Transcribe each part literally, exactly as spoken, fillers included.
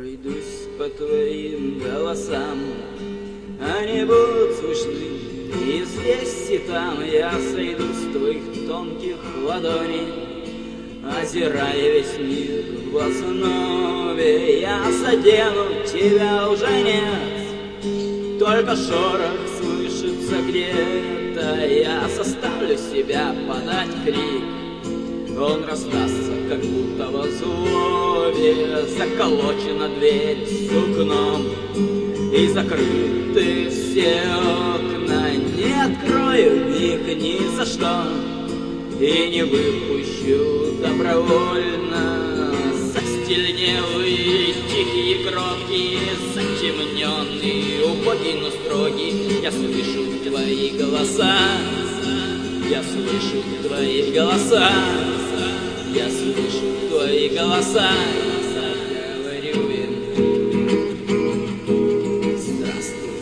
пройдусь по твоим голосам, они будут слышны и здесь, и там. Я сойду с твоих тонких ладоней, озирая весь мир в основе. Я задену, тебя уже нет, только шорох слышится где-то. Я заставлю себя подать крик, он раздастся, как будто в злобе. Заколочена дверь сукном и закрыты все окна. Не открою их ни за что и не выпущу добровольно. Застельнелые, тихие, кроткие, затемненные, убогие, но строгие. Я слышу твои голоса, я слышу твои голоса, я слышу твои голоса. Говорю им: здравствуй.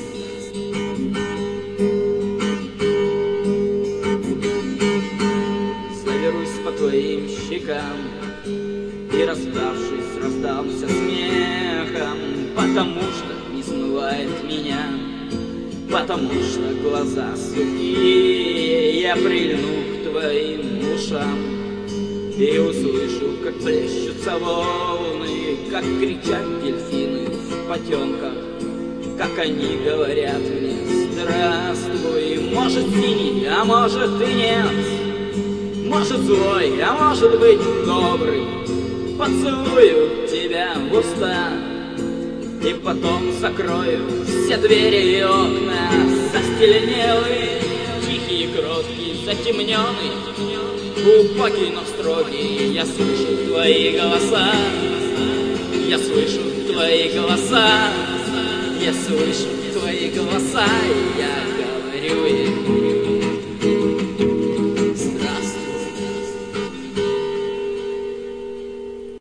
Заберусь по твоим щекам и, раздавшись, раздамся смехом, потому что не смывает меня, потому что глаза сухие. Я прильну к твоим ушам и услышу, как плещутся волны, как кричат дельфины в потемках, как они говорят мне: здравствуй. Может, синий, а может и нет, может, злой, а может быть добрый. Поцелую тебя в уста и потом закрою все двери и окна. Застеленелые, тихие, кроткие, затемненные, глубокие, но строгие. Я слышу твои голоса, я слышу твои голоса, я слышу твои голоса. Я